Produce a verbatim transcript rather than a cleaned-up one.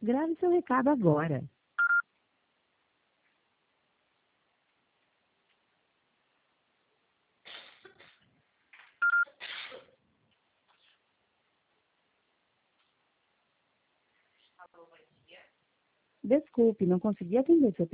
Grave seu recado agora. Desculpe, não consegui atender seu